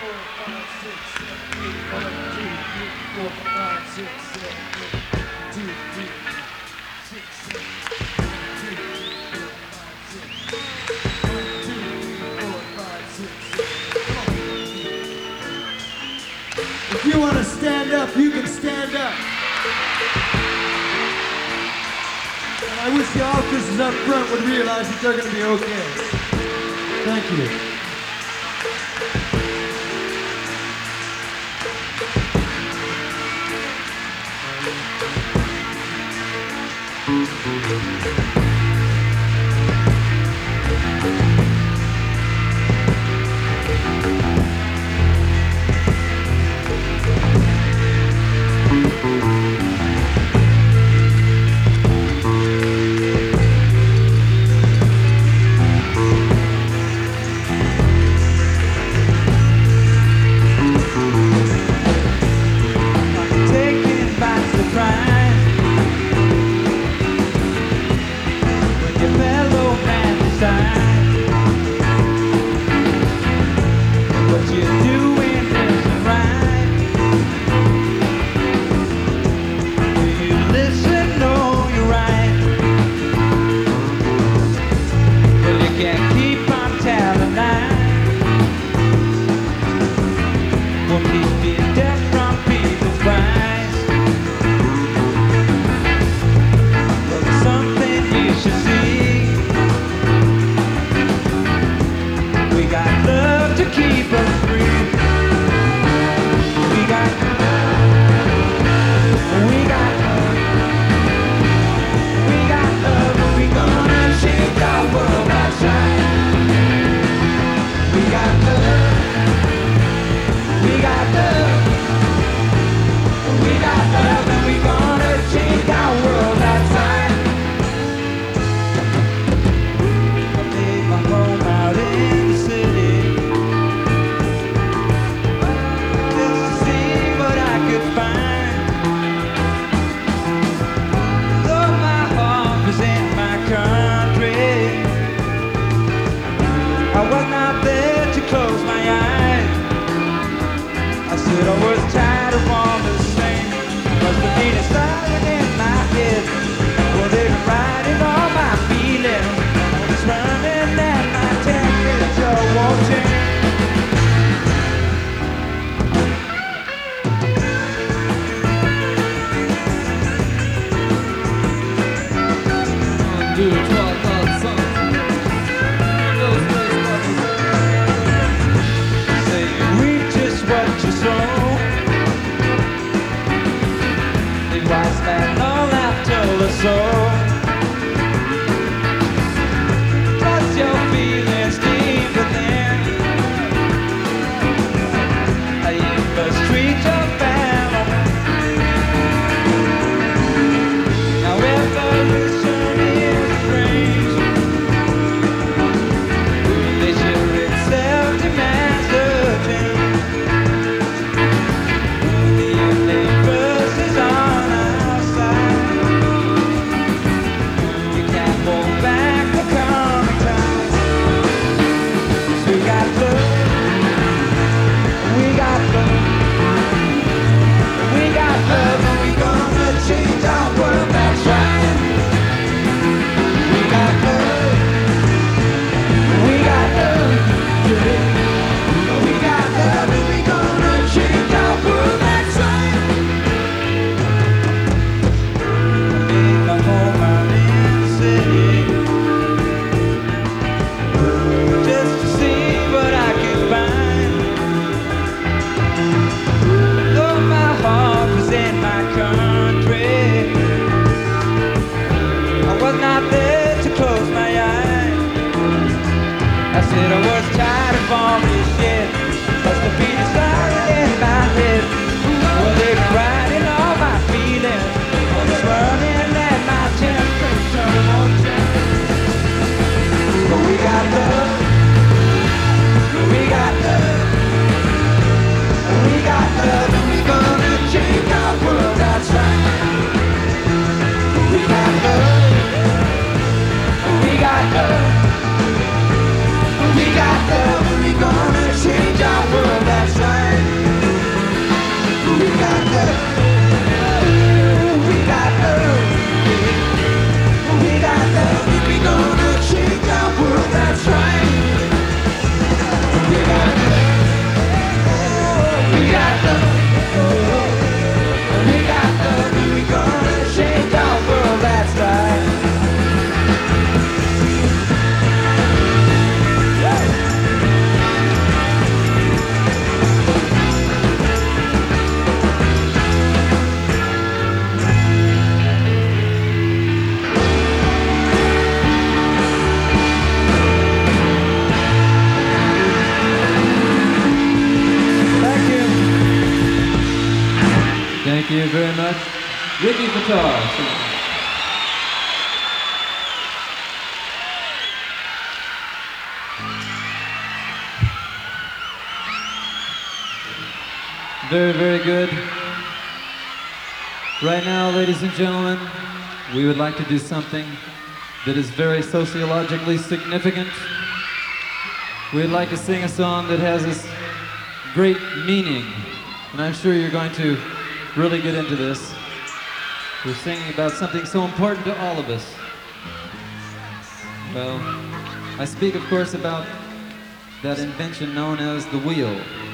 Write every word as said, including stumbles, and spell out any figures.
If you want to stand up, you can stand up. And I wish the officers up front would realize that they're going to be okay. Thank you. I was not there to close my eyes. I said I was tired of all the same. Must have been a starting in my head. Well, they've been riding all my feelings. It's running and my temperature won't change. Do twelve thoughts songs. So trust your feelings deep within. You must treat your family. Now evolution is strange. Nature itself demands a change. The universe is on our side. I said I was tired of all this shit. Must have been a starting in my head. Well, they've been riding all my feelings. Well, it's running at my temperature won't change. But we got love. We got love. We got love, and we're gonna change our world. That's right. We got love. We got love. We got love, and we're gonna change our world, that's right. you very much. Ricky Guitar. Very, very good. Right now, ladies and gentlemen, we would like to do something that is very sociologically significant. We'd like to sing a song that has this great meaning, and I'm sure you're going to really get into this. We're singing about something so important to all of us. Well, I speak, of course, about that invention known as the wheel.